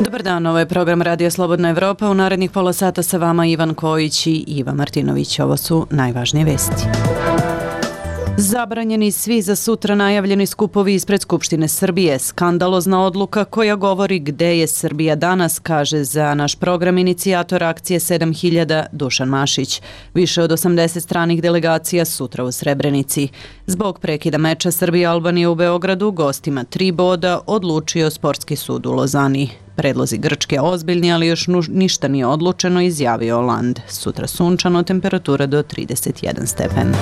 Dobar dan, ovo je program Radija Slobodna Evropa. U narednih pola sata sa vama Ivan Kojić i Iva Martinović. Ovo su najvažnije vesti. Zabranjeni svi za sutra najavljeni skupovi ispred Skupštine Srbije. Skandalozna odluka koja govori gde je Srbija danas, kaže za naš program inicijator akcije 7000 Dušan Mašić. Više od 80 stranih delegacija sutra u Srebrenici. Zbog prekida meča Srbija-Albanija u Beogradu, gostima 3 boda odlučio Sportski sud u Lozani. Predlozi Grčke ozbiljni, ali još ništa nije odlučeno, izjavio Oland. Sutra sunčano, temperatura do 31 stepen.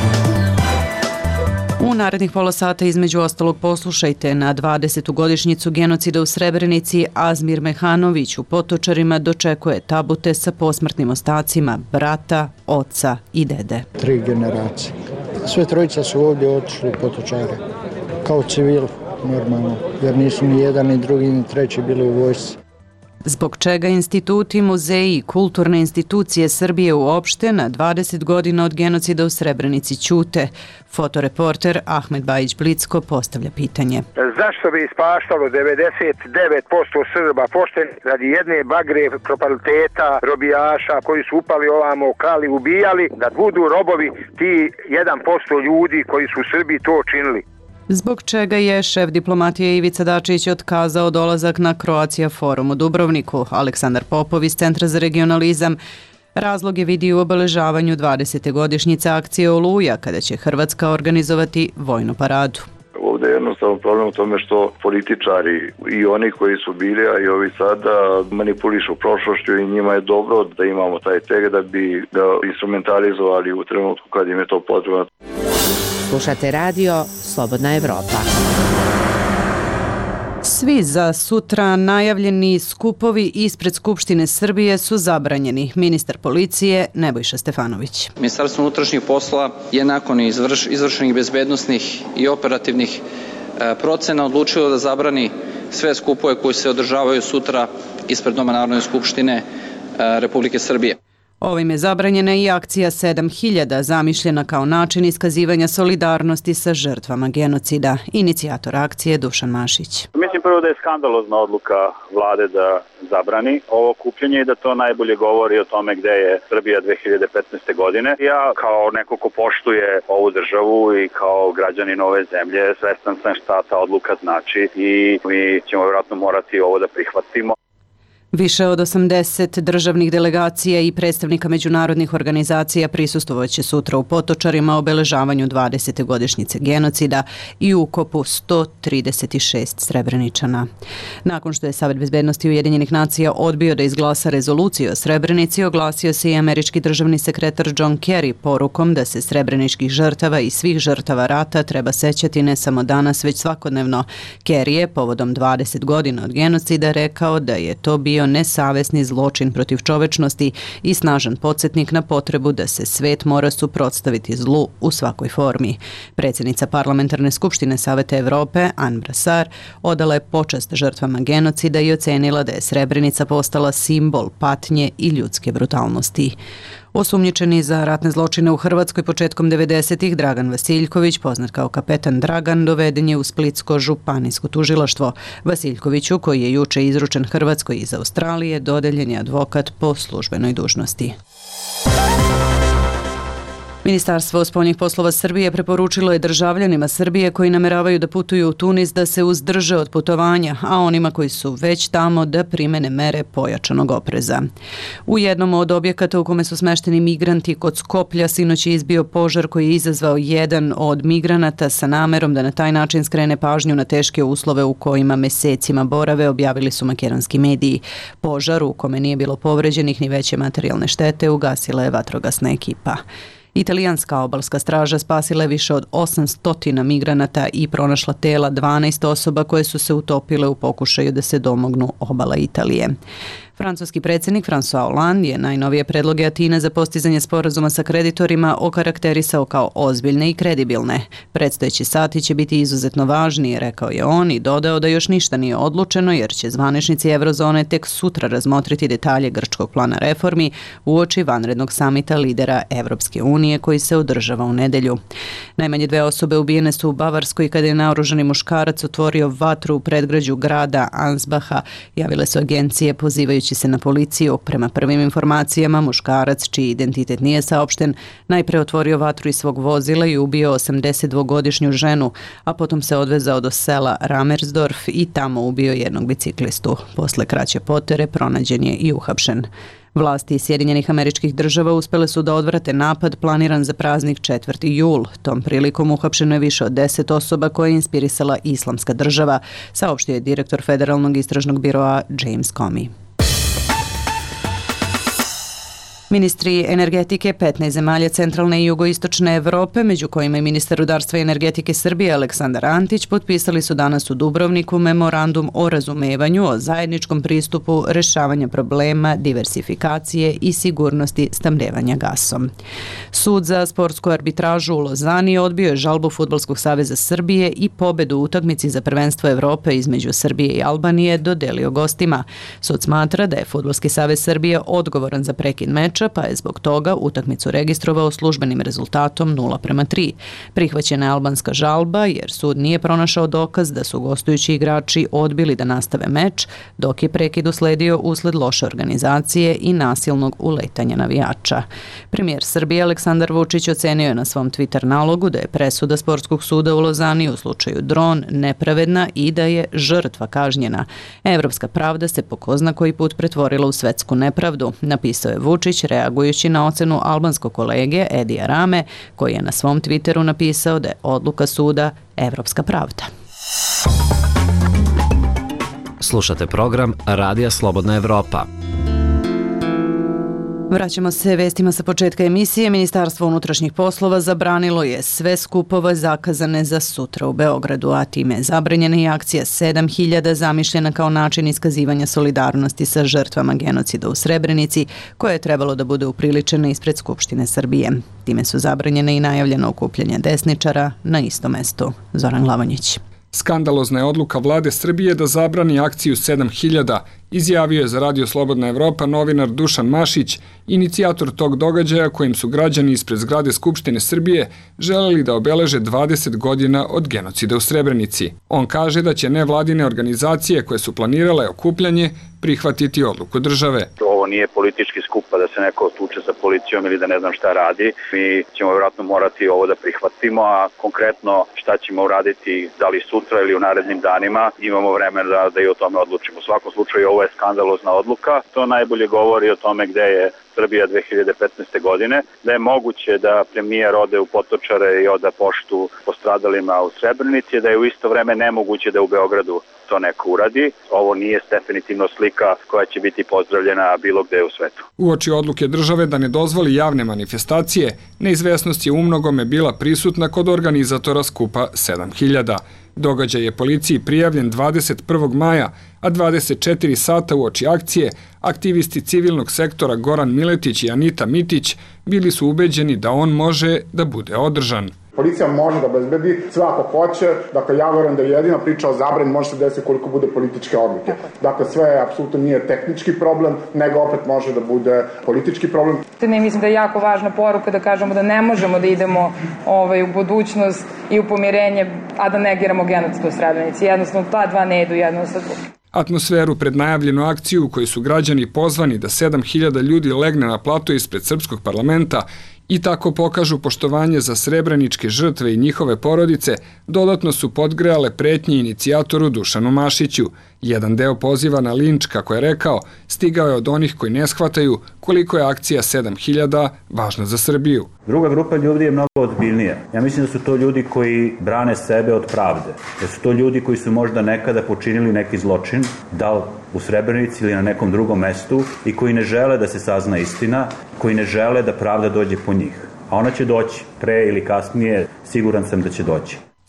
U narednih pola sata između ostalog poslušajte na 20. godišnjicu genocida u Srebrenici. Azmir Mehanović u Potočarima dočekuje tabute sa posmrtnim ostacima brata, oca i dede. 3 generacije. Sve trojica su ovdje otišli u Potočare. Kao civil, normalno, jer nisu ni jedan, ni drugi, ni treći bili u vojsci. Zbog čega instituti, muzeji i kulturne institucije Srbije uopšte na 20 godina od genocida u Srebrenici ćute? Fotoreporter Ahmed Bajić Blicko postavlja pitanje. Zašto bi ispaštalo 99% Srba pošteni radi jedne bagre propaliteta, robijaša koji su upali ovamo, krali, ubijali, da budu robovi ti 1% ljudi koji su u Srbiji to činili? Zbog čega je šef diplomatije Ivica Dačić otkazao dolazak na Croatia forum u Dubrovniku? Aleksandar Popov iz Centra za regionalizam razlog je vidi u obeležavanju 20. godišnjice akcije Oluja, kada će Hrvatska organizovati vojnu paradu. Ovdje je jednostavno problem u tome što političari i oni koji su bili, a i ovi sada manipulišu prošlošću i njima je dobro da imamo taj teg da bi ga instrumentalizovali u trenutku kad im je to potrebno. Slušate radio Slobodna Evropa. Svi za sutra najavljeni skupovi ispred Skupštine Srbije su zabranjeni. Ministar policije Nebojša Stefanović. Ministarstvo unutrašnjih poslova je nakon izvršenih bezbednosnih i operativnih procena odlučilo da zabrani sve skupove koji se održavaju sutra ispred Doma Narodne skupštine Republike Srbije. Ovim je zabranjena i akcija 7000, zamišljena kao način iskazivanja solidarnosti sa žrtvama genocida. Inicijator akcije Dušan Mašić. Mislim prvo da je skandalozna odluka vlade da zabrani ovo okupljanje i da to najbolje govori o tome gde je Srbija 2015. godine. Ja kao neko ko poštuje ovu državu i kao građanin ove zemlje svestan sam šta ta odluka znači i mi ćemo vjerojatno morati ovo da prihvatimo. Više od 80 državnih delegacija i predstavnika međunarodnih organizacija prisustvovaće sutra u Potočarima obeležavanju 20. godišnjice genocida i ukopu 136 Srebreničana. Nakon što je Savet bezbednosti Ujedinjenih nacija odbio da izglasa rezoluciju o Srebrenici, oglasio se i američki državni sekretar John Kerry porukom da se srebreničkih žrtava i svih žrtava rata treba sećati ne samo danas, već svakodnevno. Kerry je povodom 20 godina od genocida rekao da je to bio nesavesni zločin protiv čovečnosti i snažan podsjetnik na potrebu da se svet mora suprotstaviti zlu u svakoj formi. Predsjednica Parlamentarne skupštine Saveta Evrope, Anne Brassard, odala je počast žrtvama genocida i ocenila da je Srebrenica postala simbol patnje i ljudske brutalnosti. Osumnjičeni za ratne zločine u Hrvatskoj početkom 90-ih Dragan Vasiljković, poznat kao kapetan Dragan, doveden je u Splitsko županijsko tužilaštvo. Vasiljkoviću, koji je juče izručen Hrvatskoj iz Australije, dodeljen je advokat po službenoj dužnosti. Ministarstvo spoljnih poslova Srbije preporučilo je državljanima Srbije koji nameravaju da putuju u Tunis da se uzdrže od putovanja, a onima koji su već tamo da primene mere pojačanog opreza. U jednom od objekata u kome su smešteni migranti kod Skoplja sinoć je izbio požar koji je izazvao jedan od migranata sa namerom da na taj način skrene pažnju na teške uslove u kojima mesecima borave, objavili su makedonski mediji. Požar u kome nije bilo povređenih ni veće materijalne štete ugasila je vatrogasna ekipa. Italijanska obalska straža spasila je više od 800 migranata i pronašla tela 12 osoba koje su se utopile u pokušaju da se domognu obala Italije. Francuski predsjednik François Hollande je najnovije predloge Atine za postizanje sporazuma sa kreditorima okarakterisao kao ozbiljne i kredibilne. Predstojeći sati će biti izuzetno važni, rekao je on i dodao da još ništa nije odlučeno jer će zvaničnici Eurozone tek sutra razmotriti detalje grčkog plana reformi uoči vanrednog samita lidera Evropske unije koji se održava u nedelju. Najmanje 2 osobe ubijene su u Bavarskoj kada je naoružani muškarac otvorio vatru u predgrađu grada Ansbacha, javile su agencije pozivajući se na policiju. Prema prvim informacijama, muškarac, čiji identitet nije saopšten, najpre otvorio vatru iz svog vozila i ubio 82-godišnju ženu, a potom se odvezao do sela Ramersdorf i tamo ubio jednog biciklistu. Posle kraće potere pronađen je i uhapšen. Vlasti Sjedinjenih Američkih Država uspele su da odvrate napad planiran za praznik 4. jul. Tom prilikom uhapšeno je više od 10 osoba koje je inspirisala Islamska država, saopštio je direktor Federalnog istražnog biroa James Comey. Ministri energetike 15 zemalja centralne i jugoistočne Evrope, među kojima je ministar rudarstva i energetike Srbije Aleksandar Antić, potpisali su danas u Dubrovniku memorandum o razumevanju o zajedničkom pristupu rešavanja problema, diversifikacije i sigurnosti snabdevanja gasom. Sud za sportsku arbitražu u Lozani odbio je žalbu Fudbalskog saveza Srbije i pobedu u utakmici za prvenstvo Evrope između Srbije i Albanije dodelio gostima. Sud smatra da je Fudbalski savez Srbije odgovoran za prekid meča, pa je zbog toga utakmicu registrovao službenim rezultatom 0:3. Prihvaćena je albanska žalba jer sud nije pronašao dokaz da su gostujući igrači odbili da nastave meč, dok je prekid usledio usled loše organizacije i nasilnog uletanja navijača. Premijer Srbije Aleksandar Vučić ocenio je na svom Twitter nalogu da je presuda Sportskog suda u Lozani u slučaju Dron nepravedna i da je žrtva kažnjena. Evropska pravda se po ko zna koji put pretvorila u svetsku nepravdu, napisao je Vučić reagujući na ocenu albanskog kolege Edija Rame, koji je na svom Twitteru napisao da je odluka suda evropska pravda. Slušate program Radija Slobodna Evropa. Vraćamo se vestima sa početka emisije. Ministarstvo unutrašnjih poslova zabranilo je sve skupove zakazane za sutra u Beogradu, a time je zabranjena i akcija 7000 zamišljena kao način iskazivanja solidarnosti sa žrtvama genocida u Srebrenici, koja je trebalo da bude upriličena ispred Skupštine Srbije. Time su zabranjene i najavljeno okupljanje desničara na istom mestu. Zoran Glavonjić. Skandalozna je odluka vlade Srbije da zabrani akciju 7000, izjavio je za Radio Slobodna Evropa novinar Dušan Mašić, inicijator tog događaja kojim su građani ispred zgrade Skupštine Srbije želeli da obeleže 20 godina od genocida u Srebrenici. On kaže da će nevladine organizacije koje su planirale okupljanje prihvatiti odluku države. Ovo nije politički skup pa da se neko tuče sa policijom ili da ne znam šta radi. Mi ćemo vjerojatno morati ovo da prihvatimo, a konkretno šta ćemo uraditi, da li sutra ili u narednim danima, imamo vremena da i o tome odlučimo. U svakom slučaju ovo je skandalozna odluka. To najbolje govori o tome gde je Srbija 2015. godine, da je moguće da premijer ode u Potočare i oda poštu postradalima u Srebrenici, da je u isto vreme nemoguće da u Beogradu to neko uradi. Ovo nije definitivno slika koja će biti pozdravljena bilo gde u svetu. Uoči odluke države da ne dozvoli javne manifestacije, neizvesnost je umnogome bila prisutna kod organizatora skupa 7000. Događaj je policiji prijavljen 21. maja, a 24 sata uoči akcije aktivisti civilnog sektora Goran Miletić i Anita Mitić bili su ubeđeni da on može da bude održan. Policija može da obezbedi sve ako hoće, dakle ja verujem da je jedina priča o zabrani može se desiti koliko bude političke odluke. Dakle sve apsolutno nije tehnički problem, nego opet može da bude politički problem. Ne mislim da je jako važna poruka da kažemo da ne možemo da idemo u budućnost i u pomirenje, a da negiramo genocid u Srebrenici. Jednostavno ta dva ne idu jedno sa drugim. Atmosferu pred najavljenu akciju u kojoj su građani pozvani da 7000 ljudi legne na plato ispred srpskog parlamenta i tako pokažu poštovanje za srebreničke žrtve i njihove porodice, dodatno su podgrejale pretnje inicijatoru Dušanu Mašiću. Jedan deo poziva na linč, kako je rekao, stigao je od onih koji ne shvataju koliko je akcija 7000 važna za Srbiju. Druga grupa ljudi je mnogo ozbiljnija. Ja mislim da su to ljudi koji brane sebe od pravde. Da su to ljudi koji su možda nekada počinili neki zločin, da li u Srebrenici ili na nekom drugom mestu, i koji ne žele da se sazna istina, koji ne žele da pravda dođe po njih. A ona će doći, pre ili kasnije, siguran sam da će doći.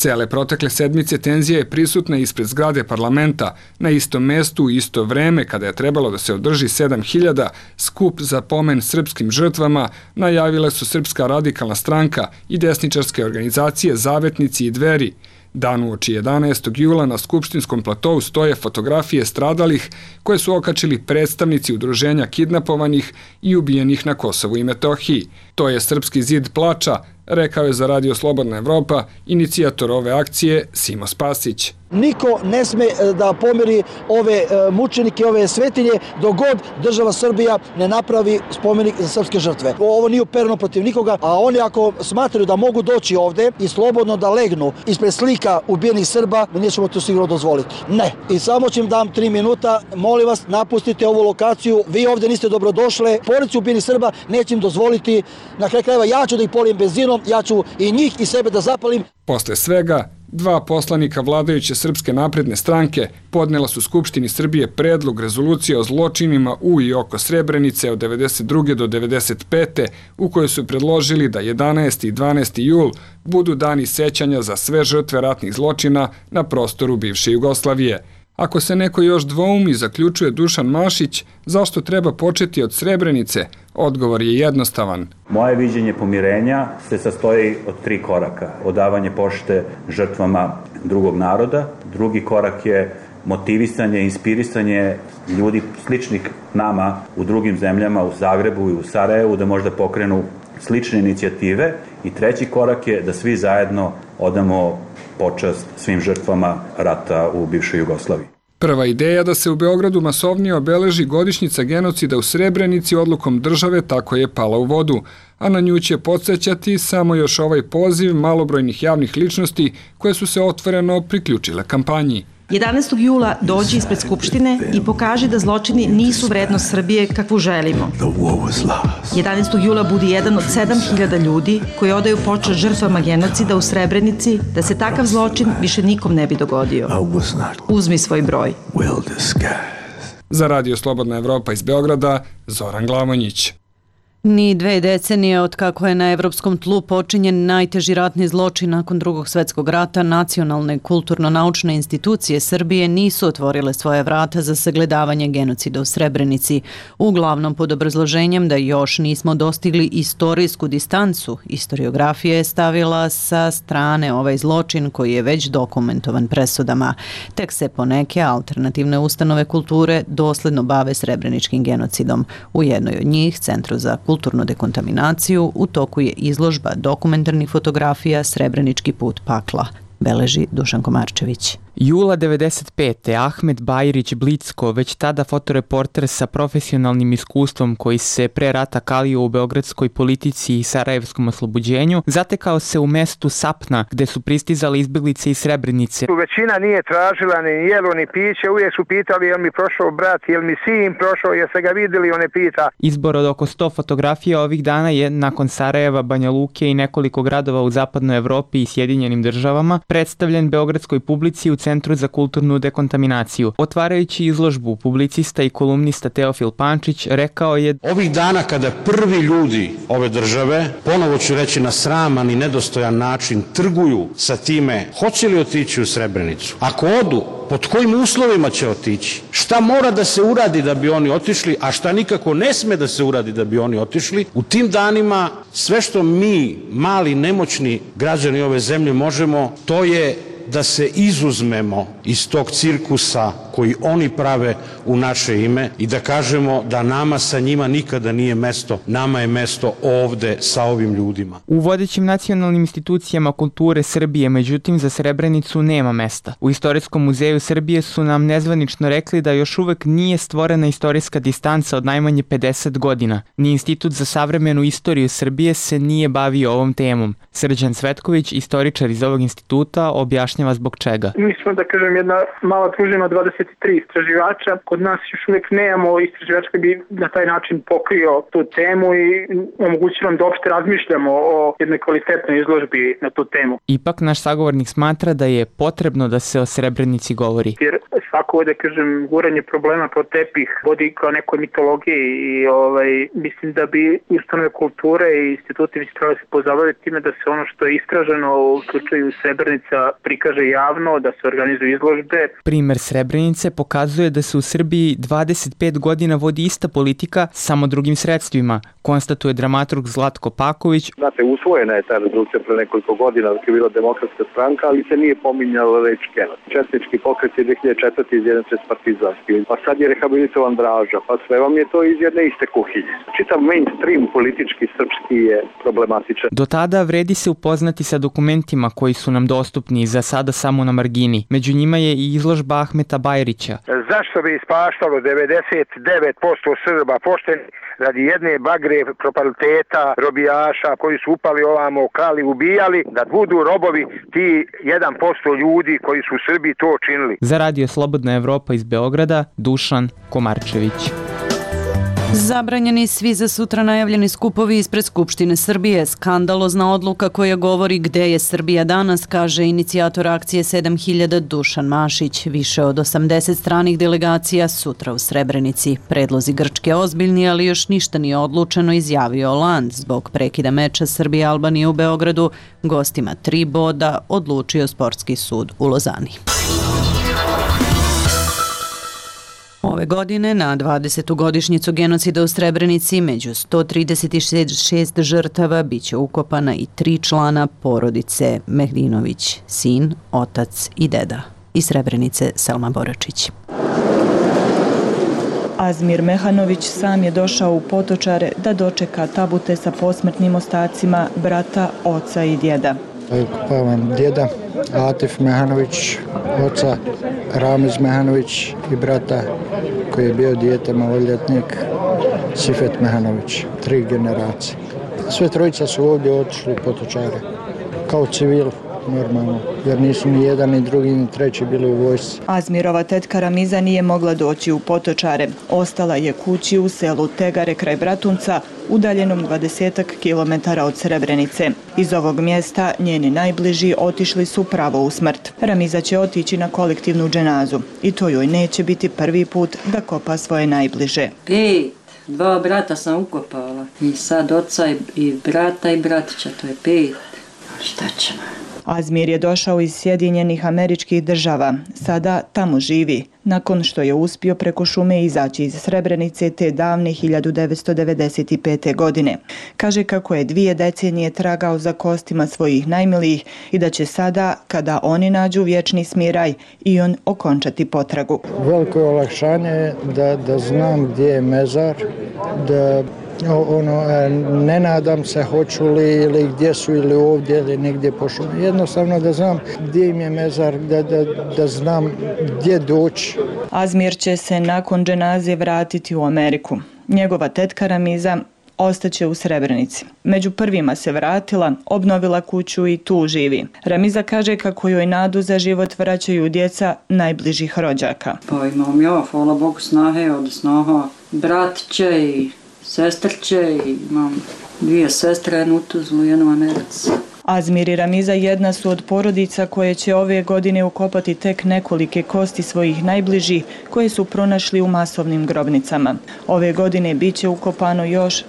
Cele protekle sedmice tenzija je prisutna ispred zgrade parlamenta, na istom mestu u isto vreme kada je trebalo da se održi 7000 skup za pomen srpskim žrtvama, najavile su Srpska radikalna stranka i desničarske organizacije Zavetnici i Dveri. Dan uoči 11. jula na Skupštinskom platovu stoje fotografije stradalih koje su okačili predstavnici udruženja kidnapovanih i ubijenih na Kosovu i Metohiji. To je Srpski zid plača, rekao je za Radio Slobodna Evropa inicijator ove akcije Simo Spasić. Niko ne sme da pomeri ove mučenike, ove svetinje, dok god država Srbija ne napravi spomenik za srpske žrtve. Ovo nije upereno protiv nikoga, a oni ako smatraju da mogu doći ovde i slobodno da legnu ispred slika ubijenih Srba, mi nećemo to sigurno dozvoliti. Ne. I samo ću im dam 3 minuta, molim vas, napustite ovu lokaciju, vi ovde niste dobrodošle, porodice ubijenih Srba neće im dozvoliti, na kraju krajeva ja ću da ih polijem benzinom, ja ću i njih i sebe da zapalim. Posle svega, 2 poslanika vladajuće Srpske napredne stranke podnela su Skupštini Srbije predlog rezolucije o zločinima u i oko Srebrenice od 92. do 95. u kojoj su predložili da 11. i 12. jul budu dani sećanja za sve žrtve ratnih zločina na prostoru bivše Jugoslavije. Ako se neko još dvoumi, zaključuje Dušan Mašić, zašto treba početi od Srebrenice, odgovor je jednostavan. Moje viđenje pomirenja se sastoji od 3 koraka. Odavanje pošte žrtvama drugog naroda. Drugi korak je motivisanje, inspirisanje ljudi sličnih nama u drugim zemljama, u Zagrebu i u Sarajevu, da možda pokrenu slične inicijative. I treći korak je da svi zajedno odamo počast svim žrtvama rata u bivšoj Jugoslaviji. Prva ideja da se u Beogradu masovnije obeleži godišnjica genocida u Srebrenici odlukom države tako je pala u vodu, a na nju će podsjećati samo još ovaj poziv malobrojnih javnih ličnosti koje su se otvoreno priključile kampanji. 11. jula dođi ispred Skupštine i pokaži da zločini nisu vrednost Srbije kakvu želimo. 11. jula budi jedan od 7000 ljudi koji odaju počast žrtvama genocida u Srebrenici, da se takav zločin više nikom ne bi dogodio. Uzmi svoj broj. Za Radio Slobodna Evropa iz Beograda, Zoran Glamonjić. Ni 2 decenije od kako je na evropskom tlu počinjen najteži ratni zločin nakon Drugog svjetskog rata, nacionalne kulturno-naučne institucije Srbije nisu otvorile svoje vrata za sagledavanje genocida u Srebrenici, uglavnom pod obrazloženjem da još nismo dostigli istorijsku distancu. Historiografija je stavila sa strane ovaj zločin koji je već dokumentovan presudama. Tek se poneke alternativne ustanove kulture dosledno bave srebreničkim genocidom. U jednoj od njih, Centru za kulturnu dekontaminaciju, u toku je izložba dokumentarnih fotografija Srebrenički put pakla, beleži Dušan Komarčević. Jula 95. Ahmet Bajrić Blicko, već tada fotoreporter sa profesionalnim iskustvom koji se pre rata kalio u beogradskoj politici i sarajevskom oslobođenju, zatekao se u mestu Sapna, gde su pristizali izbjeglice iz Srebrenice. Većina nije tražila ni jelo ni piće, uvijek su pitali jel mi prošao brat, jel mi sin prošao, jel se ga vidjeli, on ne pita. Izbor od oko 100 fotografija ovih dana je, nakon Sarajeva, Banja Luke i nekoliko gradova u zapadnoj Evropi i Sjedinjenim državama, predstavljen beogradskoj publici u Centru za kulturnu dekontaminaciju. Otvarajući izložbu, publicista i kolumnista Teofil Pančić rekao je: ovih dana kada prvi ljudi ove države, ponovo ću reći na sraman i nedostojan način, trguju sa time hoće li otići u Srebrenicu. Ako odu, pod kojim uslovima će otići? Šta mora da se uradi da bi oni otišli, a šta nikako ne sme da se uradi da bi oni otišli? U tim danima sve što mi, mali, nemoćni građani ove zemlje možemo, to je da se izuzmemo iz tog cirkusa koji oni prave u naše ime i da kažemo da nama sa njima nikada nije mesto, nama je mesto ovde sa ovim ljudima. U vodećim nacionalnim institucijama kulture Srbije, međutim, za Srebrenicu nema mesta. U Istorijskom muzeju Srbije su nam nezvanično rekli da još uvek nije stvorena istorijska distanca od najmanje 50 godina. Ni Institut za savremenu istoriju Srbije se nije bavio ovom temom. Srđan Cvetković, istoričar iz ovog instituta, objašnjava zbog čega. Mi smo, da kažem, jedna mala družina 23 istraživača. Kod nas još uvijek nemamo istraživača koji bi na taj način pokrio tu temu i omogućilo nam da uopšte razmišljamo o jednoj kvalitetnoj izložbi na tu temu. Ipak naš sagovornik smatra da je potrebno da se o Srebrenici govori. Jer svako, da kažem, guranje problema pod tepih vodi kao nekoj mitologiji i mislim da bi ustanove kulture i instituti bi se trebali se pozabaviti time da se ono što je istraženo u slučaju Srebrenica prikaže javno, da se organizuju izložbe. Primer Srebrenice pokazuje da se u Srbiji 25 godina vodi ista politika, samo drugim sredstvima, konstatuje dramaturg Zlatko Paković. Znate, usvojena je ta rezolucija pre nekoliko godina dok je bila Demokratska stranka, ali se nije pominjala reč genocid. Četnički pokret je 2004. izjednačen s partizanski, pa sad je rehabilitovan Draža, pa sve vam je to iz jedne iste kuhinje. Čitav mainstream politički srpski je problematičan. Do tada vredi se upoznati sa dokumentima koji su nam dostupni, za sada samo na margini. Među njima je i izložba Ahmeta Bajrića. Zašto bi ispaštalo 99% Srba pošteni radi jedne bagre propaliteta, robijaša koji su upali ovamo, krali, ubijali, da budu robovi ti 1% ljudi koji su u Srbiji to činili. Za Radio Slobodna Evropa iz Beograda, Dušan Komarčević. Zabranjeni svi za sutra najavljeni skupovi ispred Skupštine Srbije. Skandalozna odluka koja govori gde je Srbija danas, kaže inicijator akcije 7000 Dušan Mašić. Više od 80 stranih delegacija sutra u Srebrenici. Predlozi Grčke ozbiljni, ali još ništa nije odlučeno, izjavio Land. Zbog prekida meča Srbije-Albanije u Beogradu, gostima 3 boda odlučio Sportski sud u Lozani. Ove godine, na 20. godišnjicu genocida u Srebrenici, među 136 žrtava biće ukopana i 3 člana porodice Mehdinović, sin, otac i deda. Iz Srebrenice, Selma Boračić. Azmir Mehanović sam je došao u Potočare da dočeka tabute sa posmrtnim ostacima brata, oca i djeda. Ukopavam djeda Atif Mehanović, oca Ramiz Mehanović i brata koji je bio dijete maloljetnik Sifet Mehanović, 3 generacije. Sve trojica su ovdje otišli u Potočare, kao civil, normalno, jer nisu ni jedan, ni drugi, ni treći bili u vojsci. Azmirova tetka Ramiza nije mogla doći u Potočare. Ostala je kući u selu Tegare kraj Bratunca, udaljenom 20 kilometara od Srebrenice. Iz ovog mjesta njeni najbliži otišli su pravo u smrt. Ramiza će otići na kolektivnu dženazu i to joj neće biti prvi put da kopa svoje najbliže. 2 brata sam ukopala i sad oca i brata i bratića, to je 5. Šta ćemo? Azmir je došao iz Sjedinjenih Američkih Država. Sada tamo živi, nakon što je uspio preko šume izaći iz Srebrenice te davne 1995. godine. Kaže kako je 2 decenije tragao za kostima svojih najmilijih i da će sada, kada oni nađu vječni smiraj, i on okončati potragu. Veliko je olakšanje da znam gdje je mezar, da ne nadam se hoću li ili gdje su ili ovdje ili negdje po šumi. Jednostavno da znam gdje im je mezar, da znam gdje doći. Azmir će se nakon dženaze vratiti u Ameriku. Njegova tetka Ramiza ostaće u Srebrenici. Među prvima se vratila, obnovila kuću i tu živi. Ramiza kaže kako joj nadu za život vraćaju djeca najbližih rođaka. Pa imam ja, hvala Bogu, snahe od snaha bratiće i sestrće i imam 2 sestre, jednu u Tuzlu, jednu u Americi. Azmir i Ramiza jedna su od porodica koje će ove godine ukopati tek nekolike kosti svojih najbližih koje su pronašli u masovnim grobnicama. Ove godine bit će ukopano još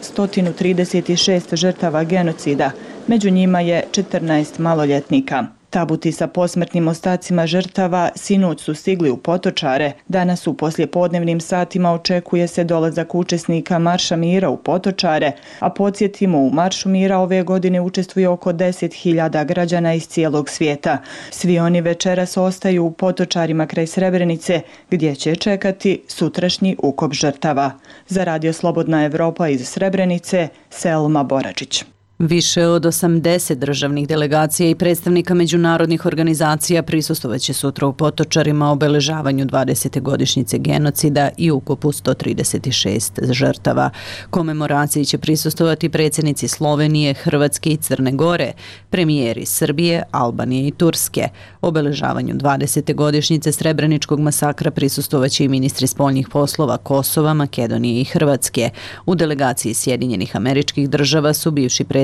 136 žrtava genocida, među njima je 14 maloljetnika. Tabuti sa posmrtnim ostacima žrtava sinoć su stigli u Potočare. Danas u poslijepodnevnim satima očekuje se dolazak učesnika Marša mira u Potočare, a podsjetimo, u Maršu mira ove godine učestvuje oko 10.000 građana iz cijelog svijeta. Svi oni večeras ostaju u Potočarima kraj Srebrenice, gdje će čekati sutrašnji ukop žrtava. Za Radio Slobodna Evropa iz Srebrenice, Selma Boračić. Više od 80 državnih delegacija i predstavnika međunarodnih organizacija prisustvovaće sutra u Potočarima obeležavanju 20. godišnjice genocida i ukopu 136 žrtava. Komemoraciji će prisustvovati predsjednici Slovenije, Hrvatske i Crne Gore, premijeri Srbije, Albanije i Turske. Obeležavanju 20. godišnjice Srebreničkog masakra prisustvovaće i ministri spoljnih poslova Kosova, Makedonije i Hrvatske. U delegaciji Sjedinjenih Američkih Država su bivši predsjednici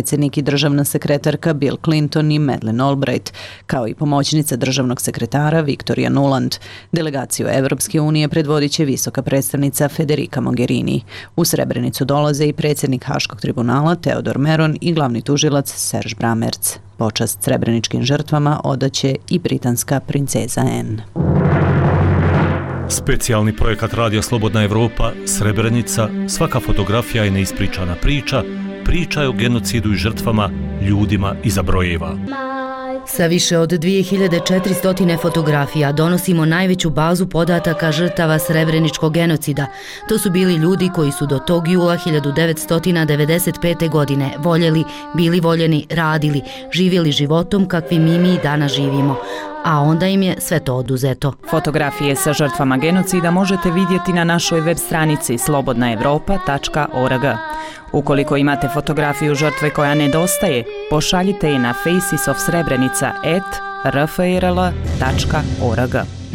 predsjednik i državna sekretarka Bill Clinton i Madeleine Albright, kao i pomoćnica državnog sekretara Victoria Nuland. Delegaciju Evropske unije predvodit će visoka predstavnica Federica Mogherini. U Srebrenicu dolaze i predsjednik Haškog tribunala Teodor Meron i glavni tužilac Serge Bramertz. Počast srebreničkim žrtvama odaće i britanska princeza Anne. Specijalni projekat Radija Slobodna Evropa, Srebrenica, svaka fotografija je neispričana priča, priča je o genocidu i žrtvama, ljudima iza brojeva. Sa više od 2400 fotografija donosimo najveću bazu podataka žrtava srebreničkog genocida. To su bili ljudi koji su do tog jula 1995. godine voljeli, bili voljeni, radili, živjeli životom kakvim i mi danas živimo. A onda im je sve to oduzeto. Fotografije sa žrtvama genocida možete vidjeti na našoj web stranici slobodnaevropa.org. Ukoliko imate fotografiju žrtve koja nedostaje, pošaljite je na facesofsrebrenica@rfrl.org.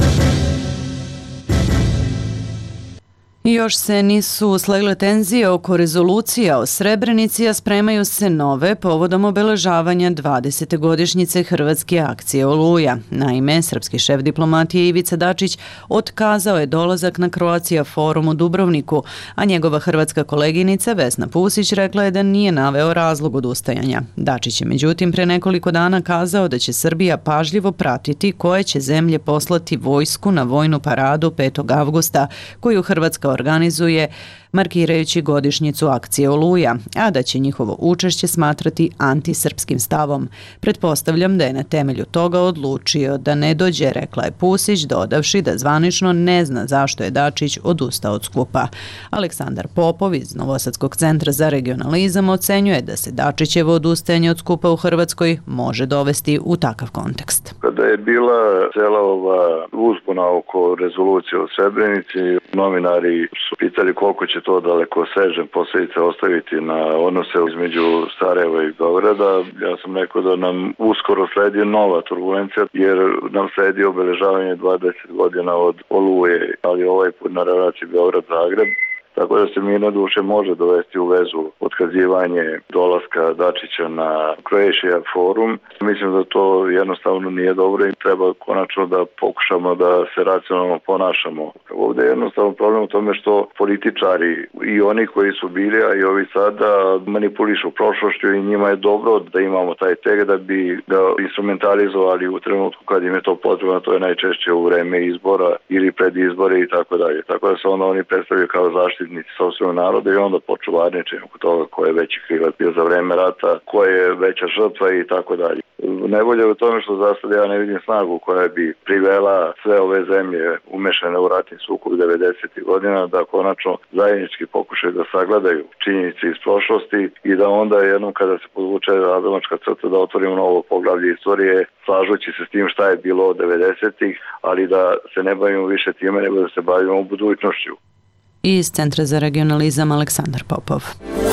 Još se nisu slegle tenzije oko rezolucija o Srebrenici, a spremaju se nove povodom obeležavanja 20. godišnjice Hrvatske akcije Oluja. Naime, srpski šef diplomatije Ivica Dačić otkazao je dolazak na Croatia forum u Dubrovniku, a njegova hrvatska koleginica Vesna Pusić rekla je da nije naveo razlog odustajanja. Dačić je međutim pre nekoliko dana kazao da će Srbija pažljivo pratiti koje će zemlje poslati vojsku na vojnu paradu 5. avgusta, koju Hrvatska organizuje markirajući godišnjicu akcije Oluja, a da će njihovo učešće smatrati antisrpskim stavom. Pretpostavljam da je na temelju toga odlučio da ne dođe, rekla je Pusić, dodavši da zvanično ne zna zašto je Dačić odustao od skupa. Aleksandar Popov iz Novosadskog centra za regionalizam ocenjuje da se Dačićevo odustajanje od skupa u Hrvatskoj može dovesti u takav kontekst. Kada je bila cela ova uzbuna oko rezolucije o Srebrenici, novinari su pitali koliko će to daleko sežne posljedice ostaviti na odnose između Sarajeva i Beograda. Ja sam rekao da nam uskoro sledi nova turbulencija, jer nam sledi obeležavanje 20 godina od Oluje, ali ovaj put na relaciji Beograd-Zagreb. Tako da se mi na duše može dovesti u vezu otkazivanje dolaska Dačića na Croatia forum. Mislim da to jednostavno nije dobro i treba konačno da pokušamo da se racionalno ponašamo. Ovdje je jednostavno problem u tome što političari i oni koji su bili, a i ovi sada manipulišu prošlošću i njima je dobro da imamo taj tek da bi ga instrumentalizovali u trenutku kad im je to potrebno, to je najčešće u vreme izbora ili pred izbore i tako dalje. Tako da se onda oni predstavljaju kao zaštitnici sopstvenog naroda i onda počuvarniče oko toga ko je veći krivac bio za vreme rata, ko je veća žrtva i tako dalje. Najbolje je u tome što za sad ja ne vidim snagu koja bi privela sve ove zemlje umešane u ratni sukob 90. godina da konačno zajednički pokušaju da sagledaju činjenice iz prošlosti i da onda jednom kada se podvuče razlomačka crta da otvorimo novo poglavlje istorije, slažući se s tim šta je bilo od 90-ih, ali da se ne bavimo više time, nego da se bavimo budućnošću. Iz Centra za regionalizam Aleksandar Popov.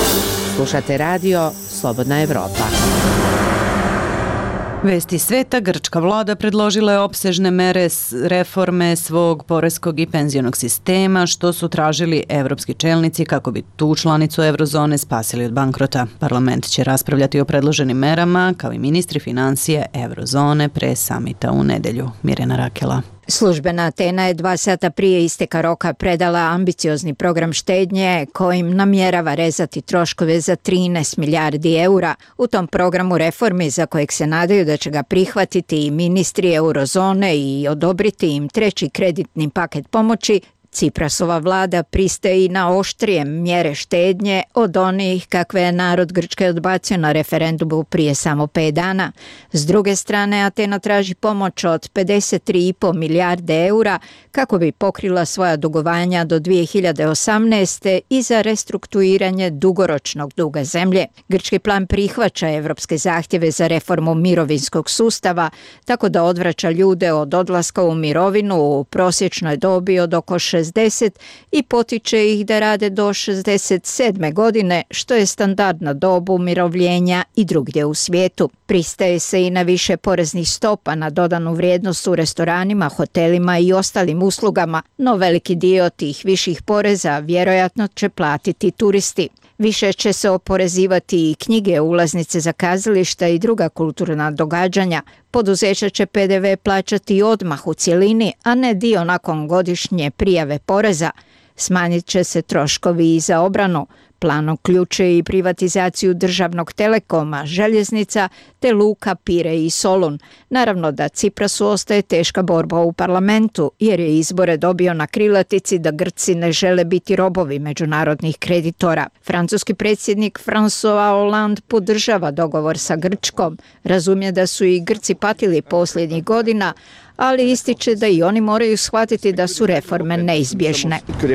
Slušate radio Slobodna Evropa. Vesti sveta, grčka vlada predložila je opsežne mere reforme svog poreskog i penzionog sistema, što su tražili evropski čelnici kako bi tu članicu eurozone spasili od bankrota. Parlament će raspravljati o predloženim merama, kao i ministri financije eurozone pre samita u nedelju. Mirjana Rakela. Službena Atena je 2 sata prije isteka roka predala ambiciozni program štednje kojim namjerava rezati troškove za 13 milijardi eura. U tom programu reformi za kojeg se nadaju da će ga prihvatiti i ministri eurozone i odobriti im 3. kreditni paket pomoći, Ciprasova vlada pristaje i na oštrije mjere štednje od onih kakve je narod Grčke odbacio na referendumu prije samo 5 dana. S druge strane, Atena traži pomoć od 53,5 milijarde eura kako bi pokrila svoja dugovanja do 2018. i za restrukturiranje dugoročnog duga zemlje. Grčki plan prihvaća evropske zahtjeve za reformu mirovinskog sustava, tako da odvraća ljude od odlaska u mirovinu u prosječnoj dobi od oko 60 i potiče ih da rade do 67. godine, što je standardna dob umirovljenja i drugdje u svijetu. Pristaje se i na više poreznih stopa na dodanu vrijednost u restoranima, hotelima i ostalim uslugama, no veliki dio tih viših poreza vjerojatno će platiti turisti. Više će se oporezivati i knjige, ulaznice za kazališta i druga kulturna događanja. Poduzeća će PDV plaćati odmah u cjelini, a ne dio nakon godišnje prijave poreza. Smanjit će se troškovi i za obranu. Plan uključuje i privatizaciju državnog telekoma, željeznica te luka Pire i Solun. Naravno da Ciprasu ostaje teška borba u parlamentu jer je izbore dobio na krilatici da Grci ne žele biti robovi međunarodnih kreditora. Francuski predsjednik François Hollande podržava dogovor sa Grčkom. Razumije da su i Grci patili posljednjih godina, ali ističe da i oni moraju shvatiti da su reforme neizbježne.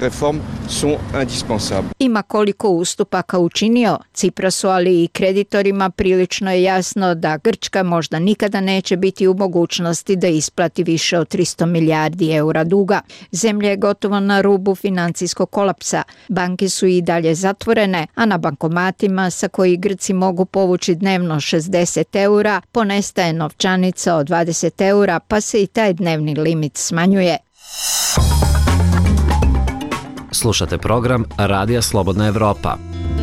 Ima koliko ustupaka učinio Ciprasu, ali i kreditorima prilično je jasno da Grčka možda nikada neće biti u mogućnosti da isplati više od 300 milijardi eura duga. Zemlja je gotovo na rubu financijskog kolapsa. Banke su i dalje zatvorene, a na bankomatima sa koji Grci mogu povući dnevno 60 eura, ponestaje novčanica od 20 eura, pa se i taj dnevni limit smanjuje. Slušate program Radija Slobodna Evropa.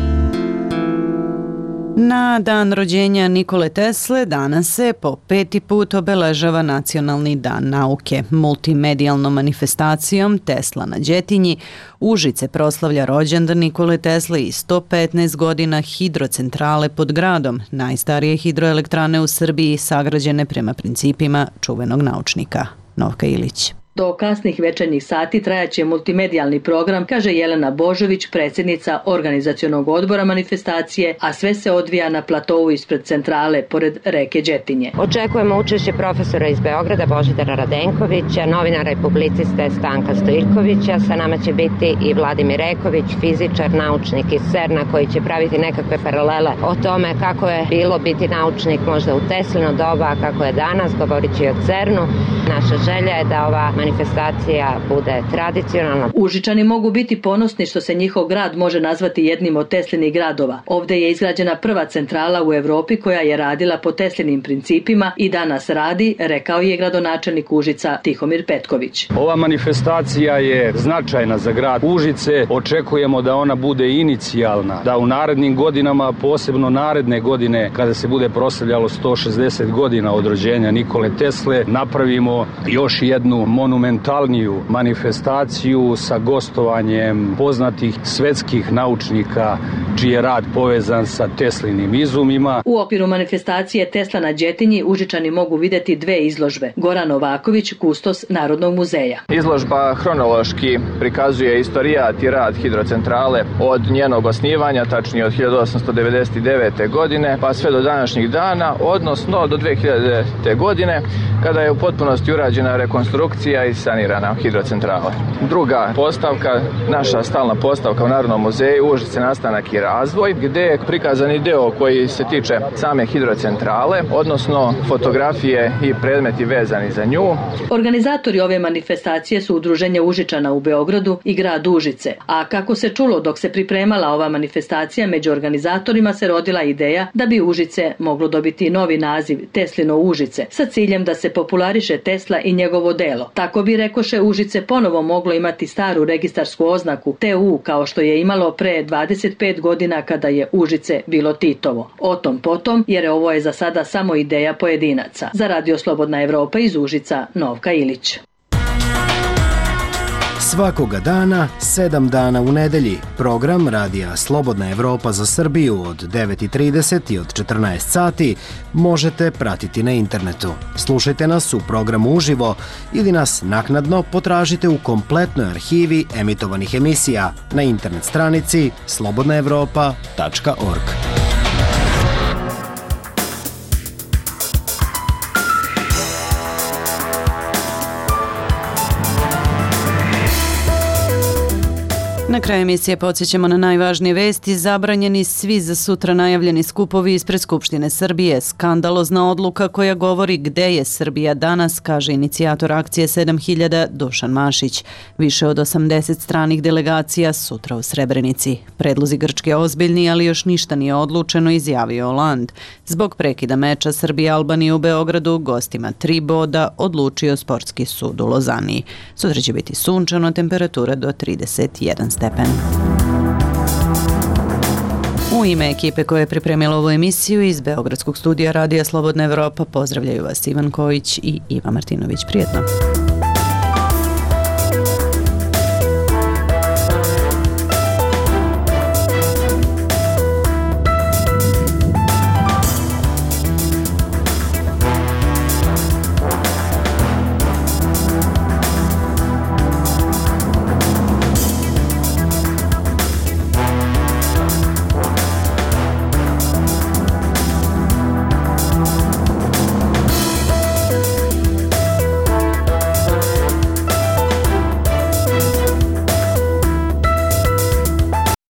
Na dan rođenja Nikole Tesle danas se po 5. put obeležava Nacionalni dan nauke. Multimedijalnom manifestacijom Tesla na Đetinji Užice proslavlja rođendan Nikole Tesle i 115 godina hidrocentrale pod gradom, najstarije hidroelektrane u Srbiji sagrađene prema principima čuvenog naučnika. Novka Ilić. Do kasnih večernjih sati trajaće multimedijalni program, kaže Jelena Božović, predsjednica organizacionog odbora manifestacije, a sve se odvija na platovu ispred centrale, pored reke Đetinje. Očekujemo učešće profesora iz Beograda Božidara Radenkovića, novinara i publiciste Stanka Stojkovića, sa nama će biti i Vladimir Reković, fizičar, naučnik iz CERN-a koji će praviti nekakve paralele o tome kako je bilo biti naučnik možda u Teslino doba, a kako je danas, govorići o CERN-u. Naša želja je da ova manifestacija bude tradicionalna. Užičani mogu biti ponosni što se njihov grad može nazvati jednim od Teslinih gradova. Ovdje je izgrađena prva centrala u Evropi koja je radila po Teslinim principima i danas radi, rekao je gradonačelnik Užica Tihomir Petković. Ova manifestacija je značajna za grad Užice. Očekujemo da ona bude inicijalna, da u narednim godinama, posebno naredne godine, kada se bude proslavljalo 160 godina od rođenja Nikole Tesle, napravimo još jednu monumentalniju manifestaciju sa gostovanjem poznatih svetskih naučnika čiji je rad povezan sa Teslinim izumima. U okviru manifestacije Tesla na Đetinji Užičani mogu vidjeti dve izložbe. Goran Novaković, kustos Narodnog muzeja. Izložba hronološki prikazuje istorijat i rad hidrocentrale od njenog osnivanja, tačnije od 1899. godine, pa sve do današnjih dana, odnosno do 2000. godine, kada je u potpunosti urađena rekonstrukcija i sanirana hidrocentrala. Druga postavka, naša stalna postavka u Narodnom muzeju Užice nastanak i razvoj, gdje je prikazani deo koji se tiče same hidrocentrale, odnosno fotografije i predmeti vezani za nju. Organizatori ove manifestacije su Udruženje Užičana u Beogradu i grad Užice, a kako se čulo dok se pripremala ova manifestacija, među organizatorima se rodila ideja da bi Užice moglo dobiti novi naziv Teslino Užice, sa ciljem da se populariše Tesla i njegovo delo. Tako bi, rekoše, Užice ponovo moglo imati staru registarsku oznaku TU kao što je imalo pre 25 godina kada je Užice bilo Titovo. O tom potom, jer ovo je za sada samo ideja pojedinaca. Za Radio Slobodna Evropa iz Užica, Novka Ilić. Svakoga dana, 7 dana u nedelji, program Radija Slobodna Evropa za Srbiju od 9:30 i od 14 sati možete pratiti na internetu. Slušajte nas u programu uživo ili nas naknadno potražite u kompletnoj arhivi emitovanih emisija na internet stranici slobodnaevropa.org. Na kraju emisije podsjećamo na najvažnije vesti. Zabranjeni svi za sutra najavljeni skupovi ispred Skupštine Srbije. Skandalozna odluka koja govori gde je Srbija danas, kaže inicijator akcije 7000 Dušan Mašić. Više od 80 stranih delegacija sutra u Srebrenici. Predlozi Grčke ozbiljni, ali još ništa nije odlučeno, izjavio Hollande. Zbog prekida meča Srbija-Albanija u Beogradu, gostima 3 boda odlučio Sportski sud u Lozani. Sutra će biti sunčano, temperatura do 31 stepen. U ime ekipe koja je pripremila ovu emisiju iz Beogradskog studija Radija Slobodna Evropa pozdravljaju vas Ivan Kojić i Iva Martinović. Prijetno!